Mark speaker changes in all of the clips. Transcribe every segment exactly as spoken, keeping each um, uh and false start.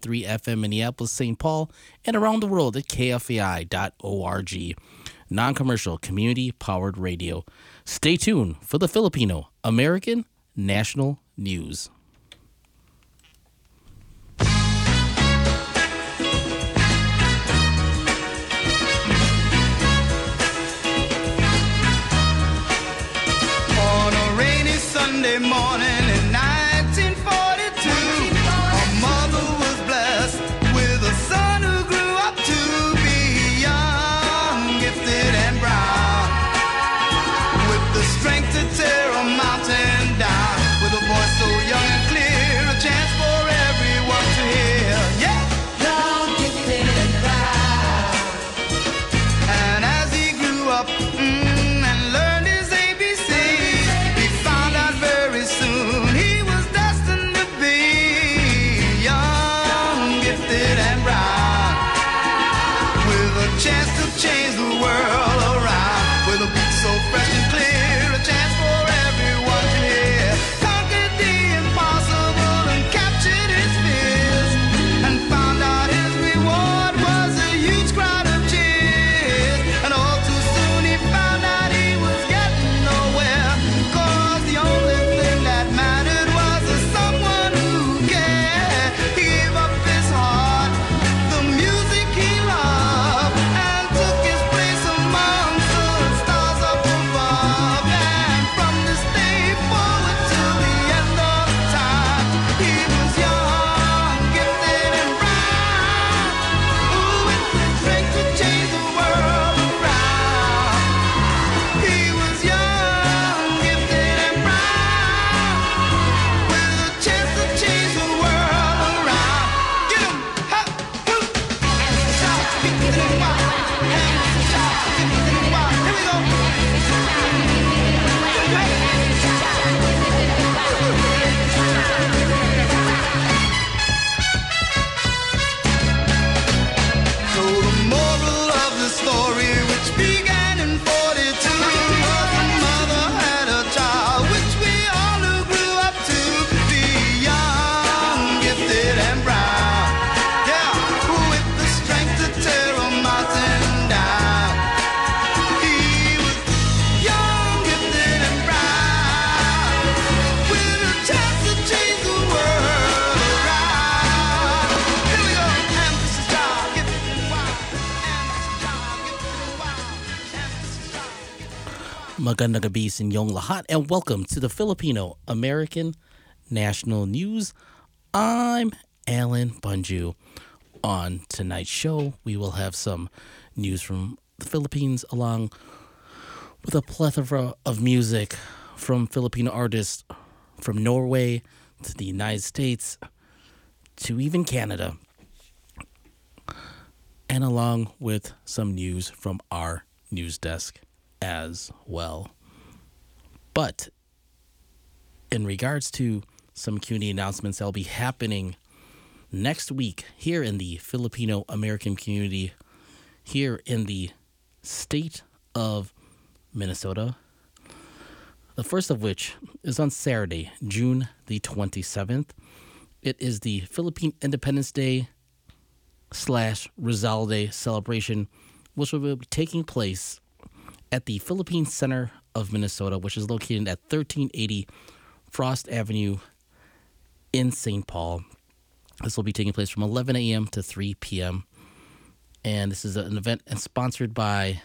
Speaker 1: three F M Minneapolis, Saint Paul, and around the world at K F A I dot org. Non-commercial, community-powered radio. Stay tuned for the Filipino American National News.
Speaker 2: On a rainy Sunday morning in nineteen forty-two, a mother was blessed with a son who grew up to be young, gifted and brown, with the strength to tear a mountain down, with a voice so young and clear, a chance for everyone to hear. Yeah! Young, gifted and brown. And as he grew up, mm, chance to change the world around, with a beat so fresh and clear, a chance for everyone to hear. Conquered the impossible and captured his fears, and found out his reward was a huge crowd of cheers. And all too soon he found out he was getting nowhere, cause the only thing that mattered was a someone who cared. He gave up his heart, the music he loved,
Speaker 1: Magandang gabi sa inyong lahat, and welcome to the Filipino American National News. I'm Alan Bunju. On tonight's show, we will have some news from the Philippines, along with a plethora of music from Filipino artists from Norway to the United States to even Canada, and along with some news from our news desk as well. But in regards to some community announcements that will be happening next week here in the Filipino American community here in the state of Minnesota, the first of which is on Saturday, June the twenty-seventh. It is the Philippine Independence Day slash Rizal Day celebration, which will be taking place at the Philippine Center of Minnesota, which is located at thirteen eighty Frost Avenue in Saint Paul. This will be taking place from eleven a.m. to three p.m. And this is an event sponsored by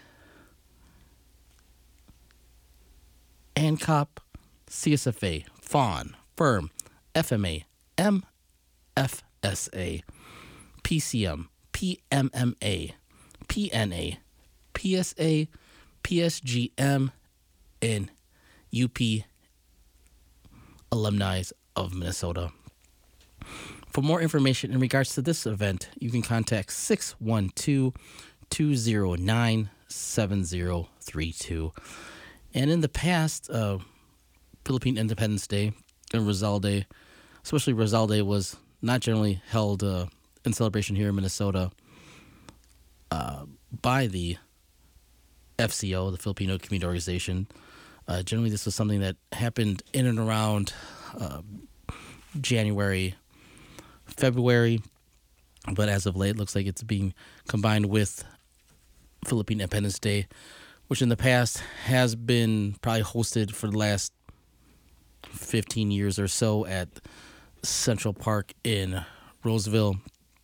Speaker 1: ANCOP, C S F A, FAWN, FIRM, F M A, M F S A, P C M, P M M A, P N A, P S A, P S G M, and U P alumni of Minnesota. For more information in regards to this event, you can contact six one two, two zero nine, seven zero three two. And in the past, uh, Philippine Independence Day and Rizal Day, especially Rizal Day, was not generally held uh, in celebration here in Minnesota uh, by the F C O, the Filipino Community Organization. Uh, generally, this was something that happened in and around uh, January, February, but as of late, it looks like it's being combined with Philippine Independence Day, which in the past has been probably hosted for the last fifteen years or so at Central Park in Roseville.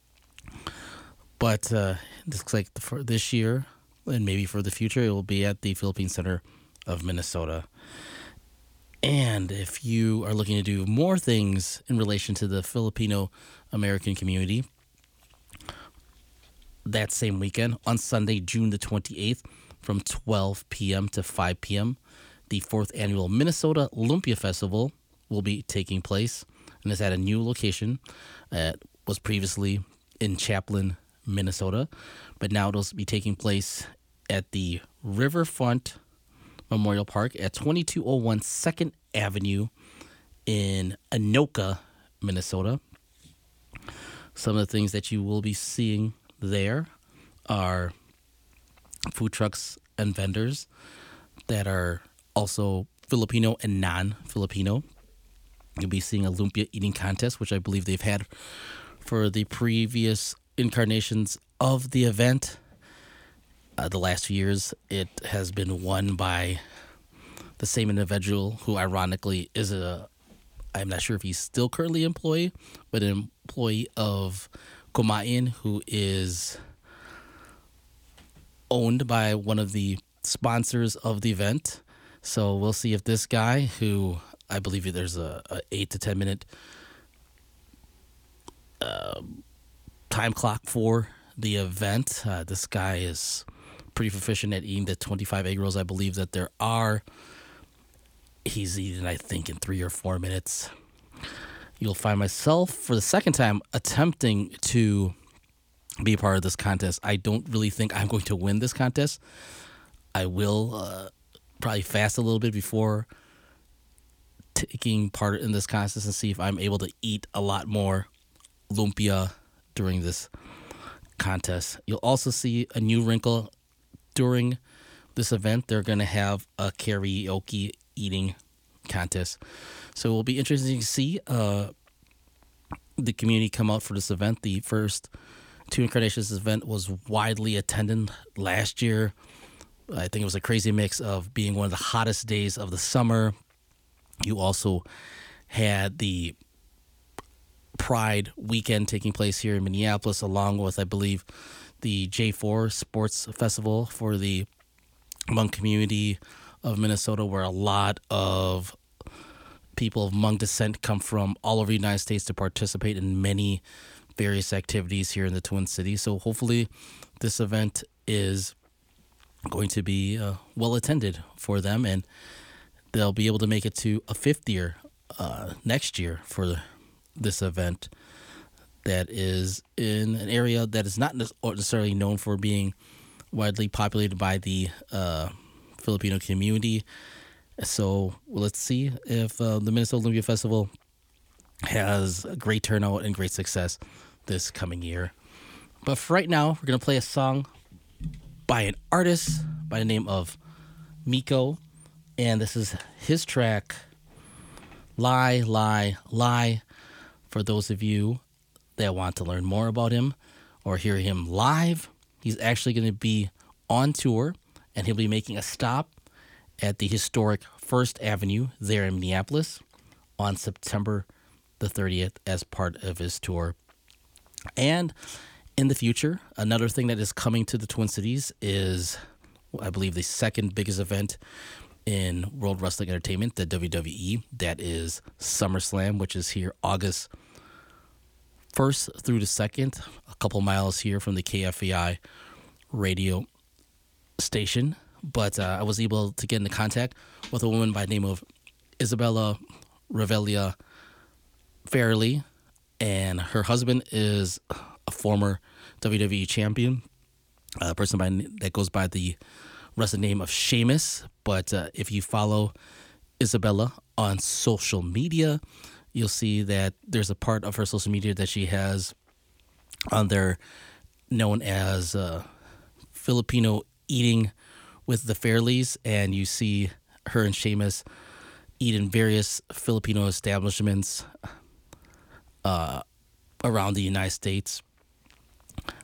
Speaker 1: But uh, it looks like for this year, and maybe for the future, it will be at the Philippine Center of Minnesota. And if you are looking to do more things in relation to the Filipino American community, that same weekend, on Sunday, June the twenty-eighth, from twelve p.m. to five p.m., the fourth annual Minnesota Lumpia Festival will be taking place, and it's at a new location. It was previously in Chaplin, Minnesota, but now it'll be taking place at the Riverfront Memorial Park at twenty-two oh one second Avenue in Anoka, Minnesota. Some of the things that you will be seeing there are food trucks and vendors that are also Filipino and non-Filipino. You'll be seeing a lumpia eating contest, which I believe they've had for the previous incarnations of the event. Uh, the last few years, it has been won by the same individual who, ironically, is a, I'm not sure if he's still currently employee, but an employee of Kumain, who is owned by one of the sponsors of the event. So we'll see if this guy, who I believe there's a, a eight to ten minute uh, time clock for the event. Uh, this guy is pretty proficient at eating the twenty-five egg rolls I believe that there are. He's eating, I think, in three or four minutes. You'll find myself, for the second time, attempting to be a part of this contest. I don't really think I'm going to win this contest. I will uh, probably fast a little bit before taking part in this contest and see if I'm able to eat a lot more lumpia during this contest. You'll also see a new wrinkle during this event. They're going to have a karaoke eating contest. So it will be interesting to see uh, the community come out for this event. The first two incarnations event was widely attended last year. I think it was a crazy mix of being one of the hottest days of the summer. You also had the Pride weekend taking place here in Minneapolis, along with, I believe, the J four Sports Festival for the Hmong community of Minnesota, where a lot of people of Hmong descent come from all over the United States to participate in many various activities here in the Twin Cities. So hopefully this event is going to be uh, well attended for them, and they'll be able to make it to a fifth year uh, next year for this event that is in an area that is not necessarily known for being widely populated by the uh, Filipino community. So well, let's see if uh, the Minnesota Lumpia Festival has a great turnout and great success this coming year. But for right now, we're going to play a song by an artist by the name of Miko. And this is his track, Lie, Lie, Lie. For those of you that want to learn more about him or hear him live, he's actually going to be on tour, and he'll be making a stop at the historic First Avenue there in Minneapolis on September the thirtieth as part of his tour. And in the future, another thing that is coming to the Twin Cities is, I believe, the second biggest event in World Wrestling Entertainment, the W W E. That is SummerSlam, which is here August first through the second, a couple miles here from the K F A I radio station. But uh, I was able to get into contact with a woman by the name of Isabella Revelia Fairley, and her husband is a former W W E champion, a person by, that goes by the wrestling name of Sheamus. But uh, if you follow Isabella on social media, you'll see that there's a part of her social media that she has on there known as uh, Filipino Eating with the Fairleys, and you see her and Sheamus eat in various Filipino establishments uh, around the United States.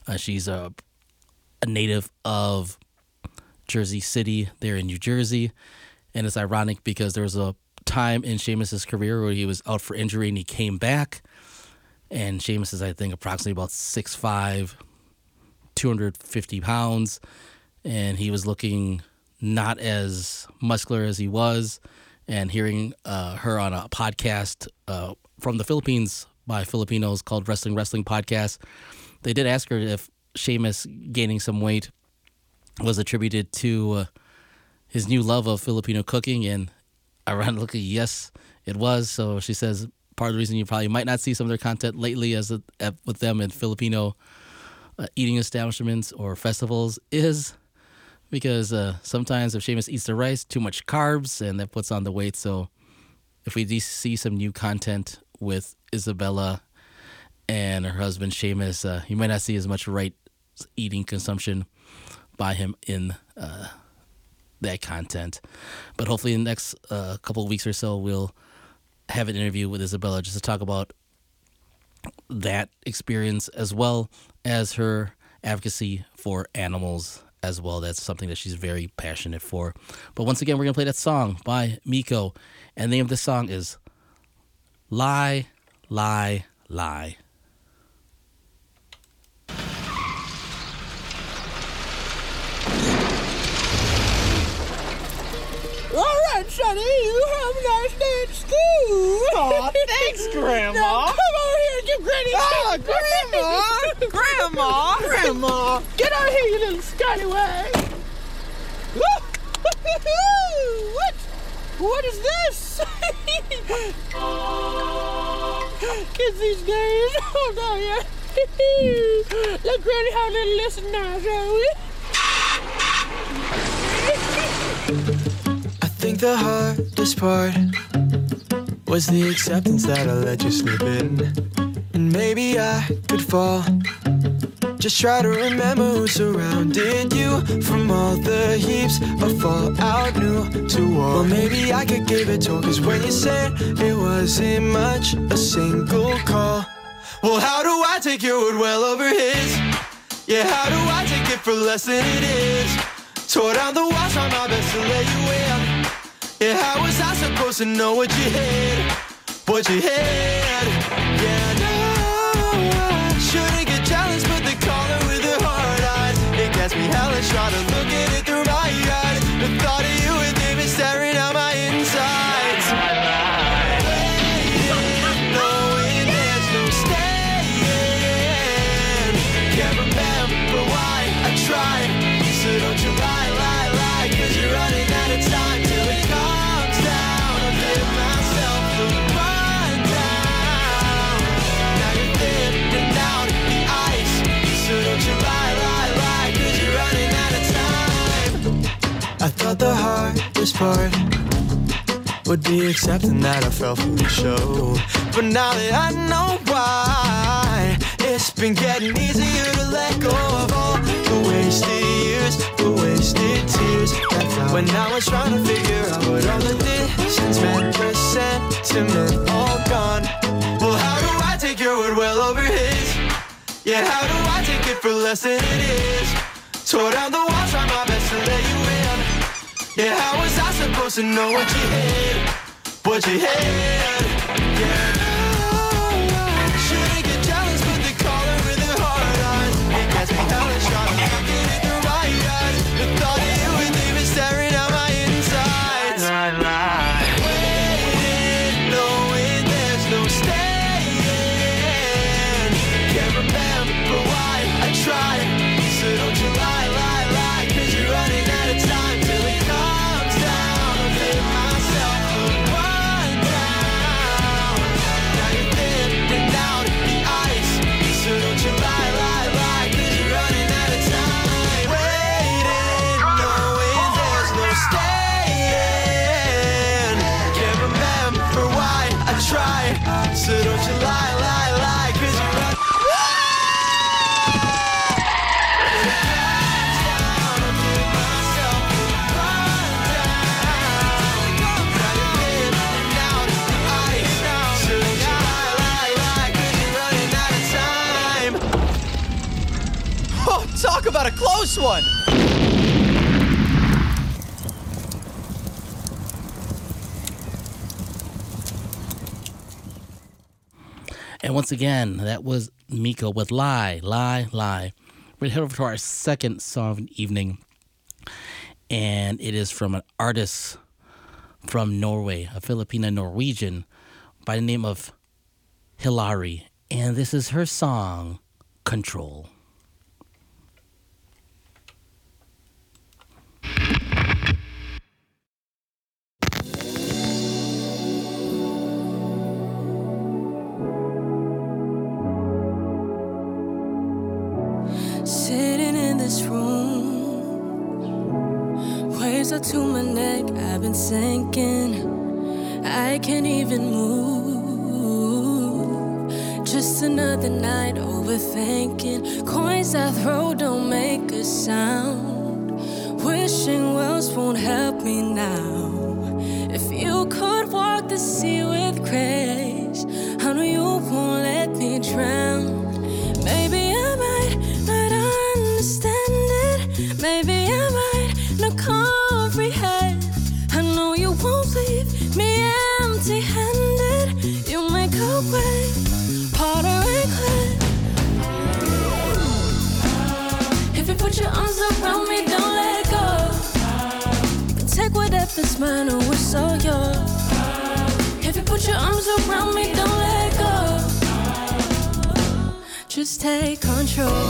Speaker 1: Uh, she's a, a native of Jersey City there in New Jersey. And it's ironic because there was a time in Sheamus's career where he was out for injury and he came back. And Sheamus is, I think, approximately about six foot five, two hundred fifty pounds. And he was looking not as muscular as he was. And hearing uh, her on a podcast uh, from the Philippines by Filipinos called Wrestling Wrestling Podcast, they did ask her if Sheamus gaining some weight was attributed to uh, his new love of Filipino cooking. And ironically, yes, it was. So she says part of the reason you probably might not see some of their content lately as a, at, with them in Filipino uh, eating establishments or festivals is because uh, sometimes if Sheamus eats the rice, too much carbs, and that puts on the weight. So if we do see some new content with Isabella and her husband Sheamus, uh, you might not see as much right eating consumption by him in uh, that content. But hopefully in the next uh, couple of weeks or so, we'll have an interview with Isabella just to talk about that experience as well as her advocacy for animals as well. That's something that she's very passionate for. But once again, we're going to play that song by Miko. And the name of the song is Lie, Lie, Lie.
Speaker 3: All right, Sonny, you have a nice day at school.
Speaker 4: Aw, thanks, Grandma.
Speaker 3: Now, come over here and give Granny a
Speaker 4: Ah,
Speaker 3: kiss.
Speaker 4: Grandma! Grandma! Grandma!
Speaker 3: Get out here, you little scallywag. What? What is this? Kids these days. Oh, no, yeah. Let Granny have a little listen now, shall we?
Speaker 5: I think the hardest part was the acceptance that I let you slip in. And maybe I could fall. Just try to remember who surrounded you from all the heaps of fallout new to war. Well, maybe I could give it to her, cause when you said it wasn't much, a single call. Well, how do I take your word well over his? Yeah, how do I take it for less than it is? Tore down the walls, try my best to let you in. Yeah, how was I supposed to know what you had? What you had? Yeah, no, I shouldn't get jealous, but the caller with the hard eyes, it gets me hellish, try to look at it through my eyes. The thought of you with him is staring out my insides. Waiting, knowing there's no staying. Can't remember why I tried, so don't you lie, lie, lie, cause you're running out of time till it comes down. I'll give myself the rundown. Now you're thinning out the ice, so don't you lie, lie, lie, cause you're running out of time. I thought the hardest part would be accepting that I fell for the show. But now that I know why, it's been getting easier to let go of all the wasted years, the wasted tears that fell. When I was trying to figure out what all the distance meant, the sentiment all gone. Well, how do I take your word well over his? Yeah, how do I take it for less than it is? Tore down the walls, try my best to let you in. Yeah, how was I supposed to know what you had? What you had? Yeah, no, I shouldn't get jealous, but the caller with the hard eyes, it gets me hellish, trying to look at it through my eyes. The thought of you with him is staring out my insides. I lie. Waiting, knowing there's no staying. Can't remember why I tried, so don't you lie, lie, lie, cause you're running out of time till it comes down. I'll give myself a rundown.
Speaker 4: Oh, talk about a close one!
Speaker 1: And once again, that was Miko with Lie, Lie, Lie. We're going to head over to our second song of the evening. And it is from an artist from Norway, a Filipina Norwegian by the name of Hilary. And this is her song, Control.
Speaker 6: Sitting in this room, waves are to my neck, I've been sinking, I can't even move. Just another night overthinking, coins I throw don't make a sound. Wishing wells won't help me now. If you could walk the sea with grace, I know you won't let me drown. Maybe I might not understand it. Maybe I might not comprehend. I know you won't leave me empty-handed. You make a way, potter and clay. If you put your arms around me, don't let go. You can take whatever's mine, oh, it's all yours. If you put your arms around me, don't let go. Just take control.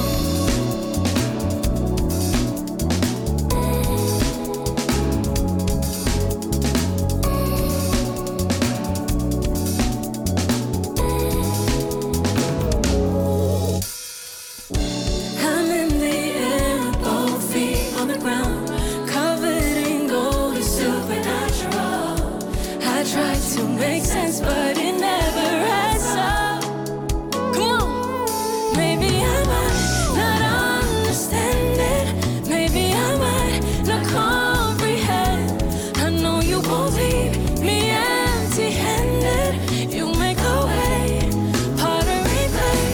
Speaker 6: But it never adds up. Come on. Maybe I might not understand it. Maybe I might not comprehend. I know you won't leave me empty-handed. You make a way, pottery clay.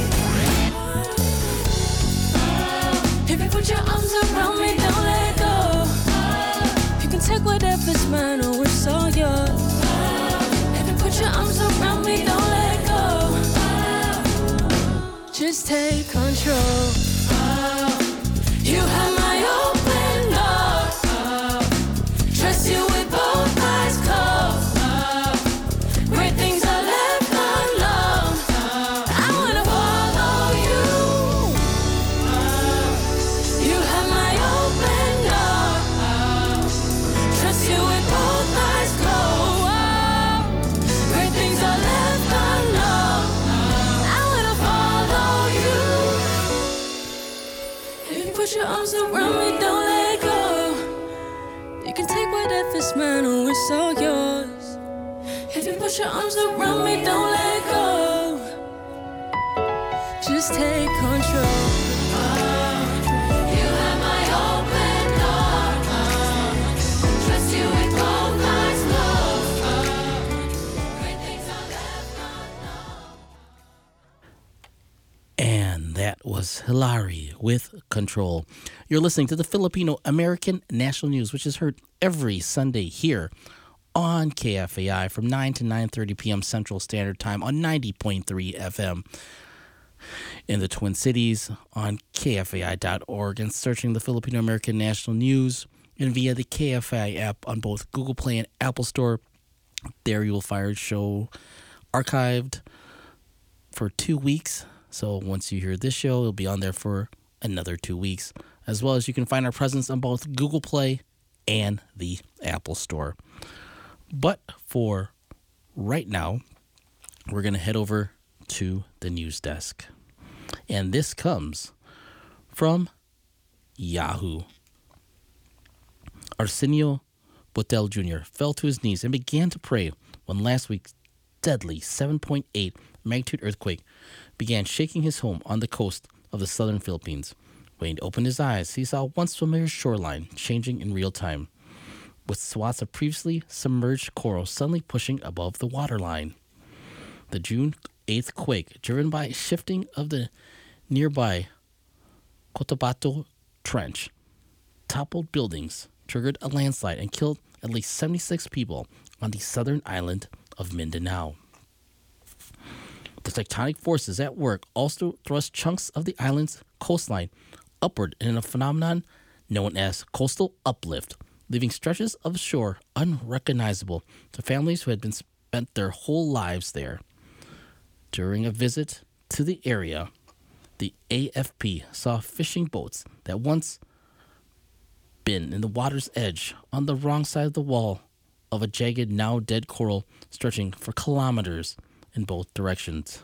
Speaker 6: If you put your arms around me, don't let go. You can take whatever's mine, oh, it's all yours. Put your arms around me, don't let go. Just take control. You have my open door. Trust you with both eyes closed. Great things are left alone. I wanna follow you. You have my open door. Trust you with both eyes closed. Put your arms around me, don't let go. You can take whatever's mine, oh, it's all yours. If you put your arms around me, don't let go. Just take control. You have my open door. Trust you with both eyes closed. Great things are left unknown.
Speaker 1: And that was Hilary with Control. You're listening to the Filipino American National News, which is heard every Sunday here on K F A I from nine to nine thirty p.m. Central Standard Time on ninety point three F M in the Twin Cities, on K F A I dot org, and searching the Filipino American National News and via the K F A I app on both Google Play and Apple Store. There you will find our show archived for two weeks. So once you hear this show, it'll be on there for another two weeks. As well as you can find our presence on both Google Play and the Apple Store. But for right now, we're going to head over to the news desk. And this comes from Yahoo. Arsenio Botel Junior fell to his knees and began to pray when last week's deadly seven point eight magnitude earthquake began shaking his home on the coast of the southern Philippines. When he opened his eyes, he saw a once familiar shoreline changing in real time, with swaths of previously submerged coral suddenly pushing above the waterline. The June eighth quake, driven by shifting of the nearby Cotabato Trench toppled buildings, triggered a landslide, and killed at least seventy-six people on the southern island of Mindanao. The tectonic forces at work also thrust chunks of the island's coastline upward in a phenomenon known as coastal uplift, leaving stretches of shore unrecognizable to families who had been spent their whole lives there. During a visit to the area, the A F P saw fishing boats that once been in the water's edge on the wrong side of the wall of a jagged, now dead coral stretching for kilometers in both directions.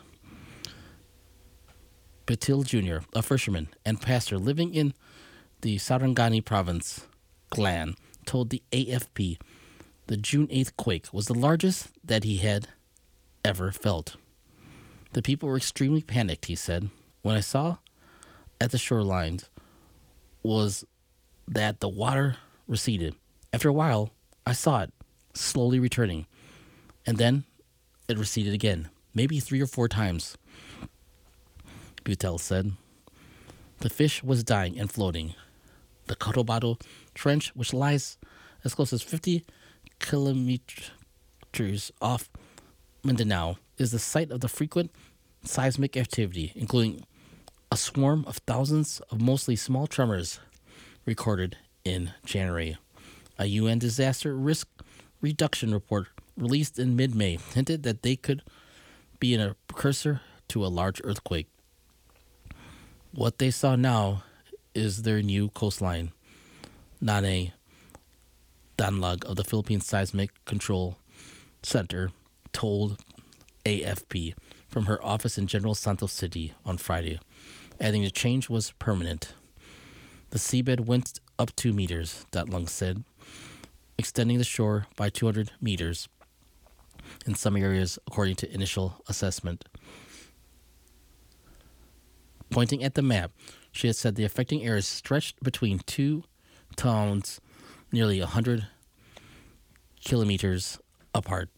Speaker 1: Betil Junior, a fisherman and pastor living in the Sarangani province, Glan, told the A F P the June eighth quake was the largest that he had ever felt. The people were extremely panicked, he said. When I saw at the shorelines was that the water receded. After a while, I saw it slowly returning, and then it receded again, maybe three or four times, Butel said. The fish was dying and floating. The Cotabato Trench, which lies as close as fifty kilometers off Mindanao, is the site of the frequent seismic activity, including a swarm of thousands of mostly small tremors recorded in January. A U N disaster risk reduction report released in mid-May hinted that they could be a precursor to a large earthquake. What they saw now is their new coastline. Nane Danlag of the Philippine Seismic Control Center told A F P from her office in General Santos City on Friday, adding the change was permanent. The seabed went up two meters, Datlung said, extending the shore by two hundred meters in some areas, according to initial assessment. Pointing at the map, she had said the affecting areas stretched between two towns nearly one hundred kilometers apart.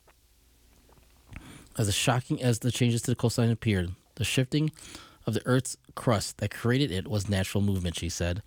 Speaker 1: As shocking as the changes to the coastline appeared, the shifting of the Earth's crust that created it was natural movement, she said.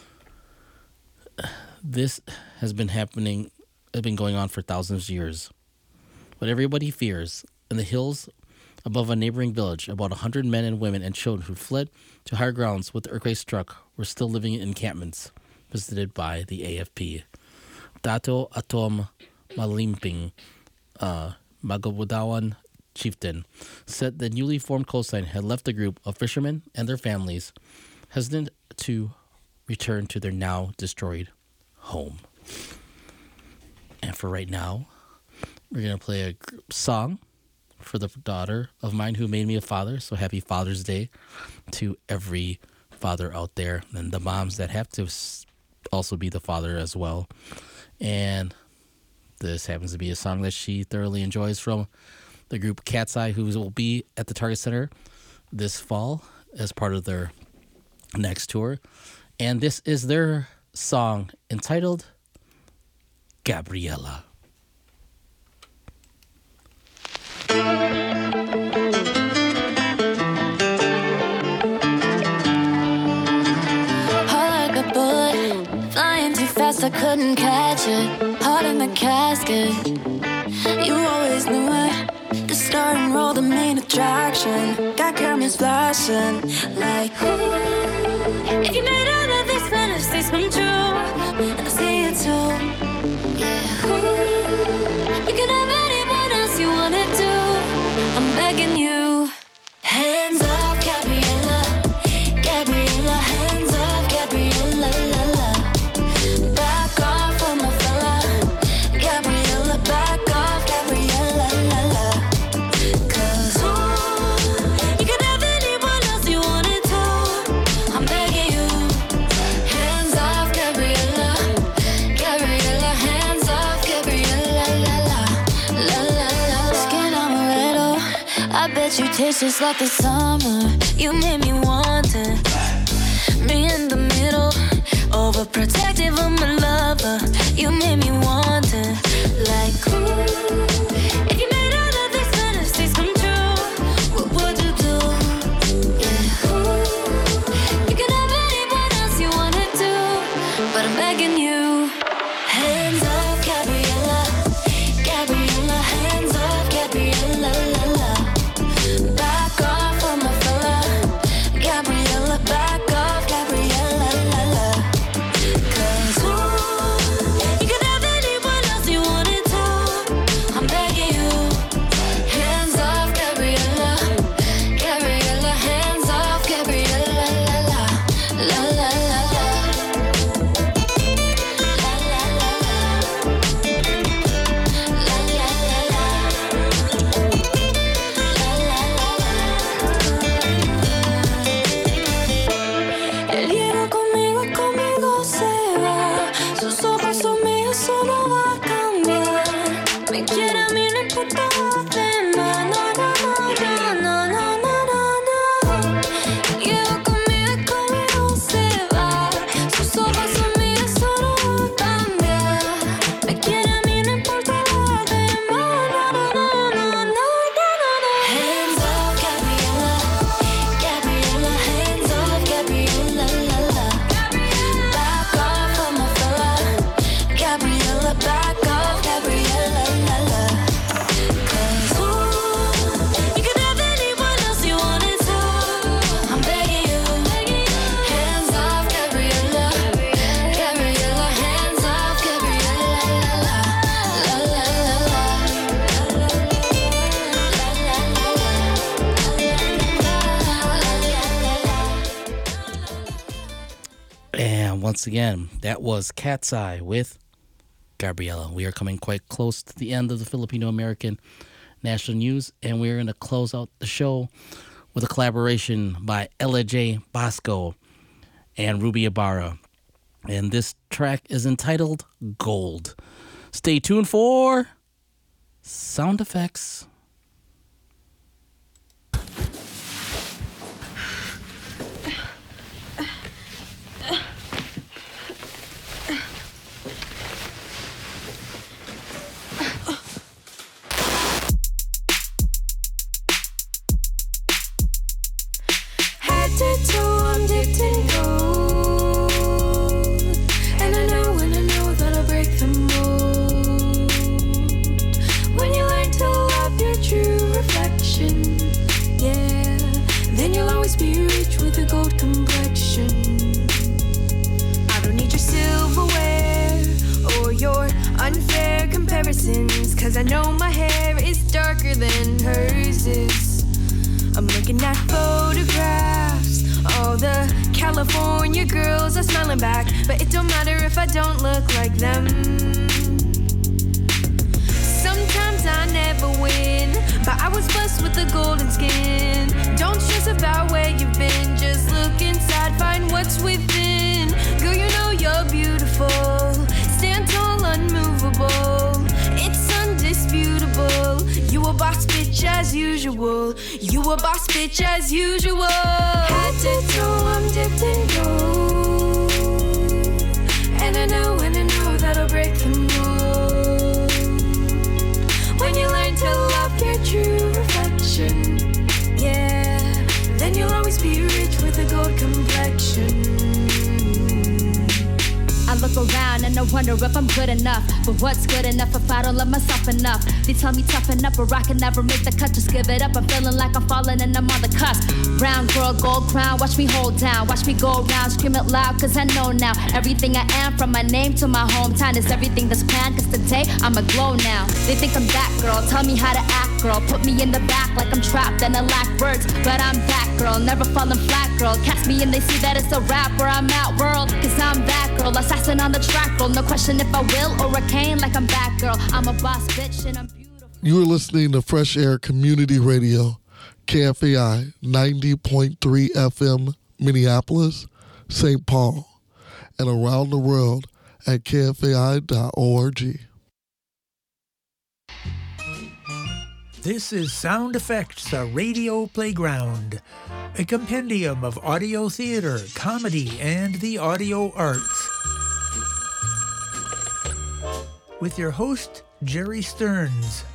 Speaker 1: This has been happening, has been going on for thousands of years. What everybody fears, in the hills above a neighboring village, about a hundred men and women and children who fled to higher grounds with the earthquake struck were still living in encampments visited by the A F P. Dato Atom Malimping, uh, Magabudawan chieftain, said the newly formed coastline had left the group of fishermen and their families hesitant to return to their now destroyed home. And for right now, we're going to play a song for the daughter of mine who made me a father. So happy Father's Day to every father out there, and the moms that have to also be the father as well. And this happens to be a song that she thoroughly enjoys from the group Cat's Eye, who will be at the Target Center this fall as part of their next tour. And this is their song entitled Gabriela.
Speaker 6: Heart like a bullet, flying too fast, I couldn't catch it. Heart in the casket, you always knew it. The star and roll, the main attraction. Got cameras flashing like, ooh. If you made all of these fantasies come true, and I see it too, yeah. Ooh. You can have anyone else you wanna do. I'm begging you. Hands off, Gabriela. Gabriela, hands off, Gabriela, la la. Back off of my fella. Gabriela, back off, Gabriela, la la. Cause ooh, you can have anyone else you wanted to. I'm begging you. Hands off, Gabriela. Gabriela, hands off, Gabriela, la la. La la la. Skin amaretto, I bet you taste just like the summer. You made me want it. Me in the middle, overprotective of my lover. You made me want it. Like, ooh, if you made all of these fantasies come true, what would you do? Yeah, ooh, you can have anyone back off, Gabriella, la la. 'Cause ooh, you could have anyone else you wanted to. I'm begging you, hands off, Gabriella, Gabriella, hands off, Gabriella, la la, la la la la, la la la la, la la la la. Él llega conmigo y conmigo se va. Sus ojos son míos, eso no va a cambiar. Me quiere a mí, no importa lo demás. No, no, no, no, no, no, no, no. Llega conmigo y conmigo se va. Sus ojos son míos, eso no va a cambiar. Me quiere a mí, no importa lo demás. No, no, no, no, no, no, no. Hands off, Gabriella, Gabriella, hands off, Gabriella, la la. Back off of my fella, Gabriella, back off, Gabriella, la la. 'Cause ooh, you could have anyone else you wanted to. I'm begging you, hands off, Gabriella, Gabriella, hands off, Gabriella, la la, la la la la,
Speaker 1: And once again, that was Cat's Eye with Gabriella. We are coming quite close to the end of the Filipino American national news, and we're going to close out the show with a collaboration by Ella J. Bosco and Ruby Ibarra. And this track is entitled Gold. Stay tuned for sound effects.
Speaker 6: Head to toe, I'm dipped in gold. And I know, and I know that I'll break the mold. When you learn to love your true reflection, yeah, then you'll always be rich with a gold complexion. I don't need your silverware or your unfair comparisons, 'cause I know my hair is darker than hers is. I'm looking at photographs. All the California girls are smiling back, but it don't matter if I don't look like them. Sometimes I never win, but I was blessed with the golden skin. Don't stress about where you've been, just look inside, find what's within. Girl, you know you're beautiful, stand tall, unmovable. It's undisputable. You a boss bitch as usual. You a boss bitch as usual. Head to toe, I'm dipped in gold. And I know, and I know that'll break the mold. When you learn to love your true reflection, yeah, then you'll always be rich with a gold complexion.
Speaker 7: I look around and I wonder if I'm good enough. But what's good enough if I don't love myself enough? They tell me toughen up or I can never make the cut. Just give it up, I'm feeling like I'm falling and I'm on the cusp. Brown girl, gold crown, watch me hold down. Watch me go around, scream it loud, 'cause I know now everything I am, from my name to my hometown, is everything that's planned. 'Cause today I'm a glow now. They think I'm that girl, tell me how to act, girl. Put me in the back like I'm trapped and I lack words. But I'm that girl, never falling flat, girl. Catch me and they see that it's a rap where I'm at, world. 'Cause I'm that girl, assassin on the track, girl. No question if I will or I can, like I'm that girl. I'm a boss bitch and I'm beautiful.
Speaker 8: You are listening to Fresh Air Community Radio, K F A I ninety point three F M, Minneapolis, Saint Paul, and around the world at K F A I dot org.
Speaker 9: This is Sound Effects, a radio playground, a compendium of audio theater, comedy, and the audio arts. With your host, Jerry Stearns.